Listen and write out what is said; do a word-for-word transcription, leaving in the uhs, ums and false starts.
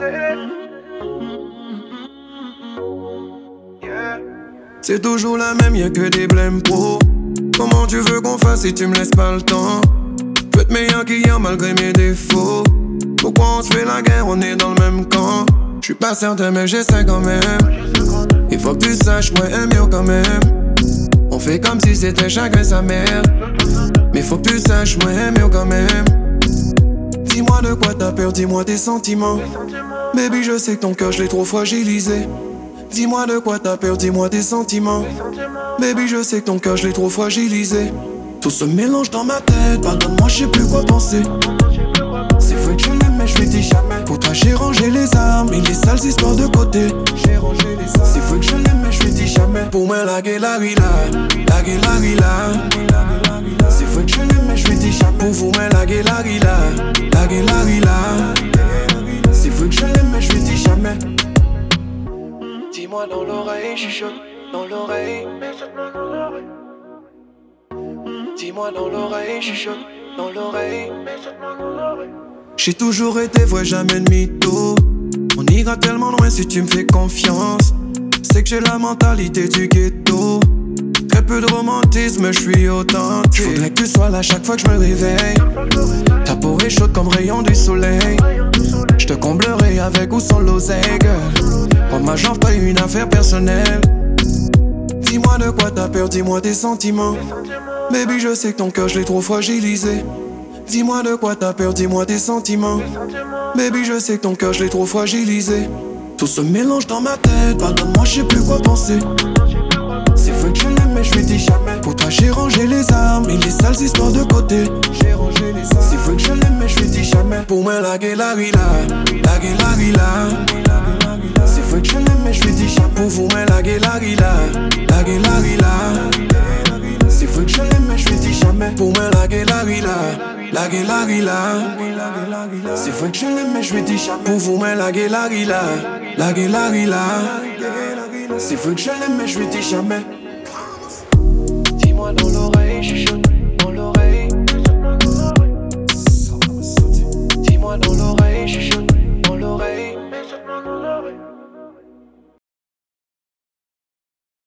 C'est toujours la même, y'a que des blèmes pro. Comment tu veux qu'on fasse si tu me laisses pas le temps? J'veux être meilleur qu'hier malgré mes défauts. Pourquoi on se fait la guerre, on est dans le même camp? J'suis pas certain mais j'essaie quand même. Il faut que tu saches, moi aime mieux quand même. On fait comme si c'était chacun sa mère. Mais faut que tu saches, moi aime mieux quand même. Dis-moi de quoi t'as peur, dis-moi tes sentiments. Baby, je sais que ton cœur je l'ai trop fragilisé. Dis-moi de quoi t'as peur, dis-moi tes sentiments. Baby, je sais que ton cœur je l'ai trop fragilisé. Tout se mélange dans ma tête, pardonne-moi, je sais plus quoi penser. C'est vrai que je l'aime mais je lui dis jamais. Pour toi j'ai rangé les armes et les sales histoires de côté. J'ai rangé les armes. C'est vrai que je l'aime mais je lui dis jamais. Pour moi la guéla la la guéla la. C'est vrai que je l'aime mais je lui dis jamais. Pour vous moi la guéla la la guéla la. C'est vrai que je l'aime mais je lui dis jamais. Dis-moi dans l'oreille, chuchote dans l'oreille. Dis-moi dans l'oreille, chuchote dans l'oreille. J'ai toujours été vrai, jamais de mytho. On ira tellement loin si tu me fais confiance. C'est que j'ai la mentalité du ghetto. Très peu de romantisme, je suis authentique. Faudrait que tu sois là chaque fois que je me réveille. Ta peau est chaude comme rayon du soleil. Je te comblerai avec ou sans l'oseille, girl. Prends ma jambe, pas une affaire personnelle. Dis-moi de quoi t'as peur, dis-moi tes sentiments. Baby, je sais que ton cœur je l'ai trop fragilisé. Dis-moi de quoi t'as peur, dis-moi tes sentiments. Baby, je sais que ton cœur je l'ai trop fragilisé. Tout se mélange dans ma tête, pardonne-moi, je sais plus quoi penser. C'est vrai que je l'aime mais je lui dis jamais. Pour toi j'ai rangé les armes et les sales histoires de côté. J'ai rangé les armes. C'est vrai que je l'aime mais je lui dis jamais. Pour moi la guéla la la guéla la. C'est vrai que je l'aime mais je lui dis jamais. Pour vous moi la guéla la la guéla la. C'est vrai que je l'aime mais je lui dis jamais. Pour moi la guéla la la guéla la. C'est vrai que je l'aime mais je lui dis jamais. Pour vous moi la guéla la la guéla la. C'est vrai que je l'aime mais je lui dis jamais. Dis-moi dans l'oreille, chuchote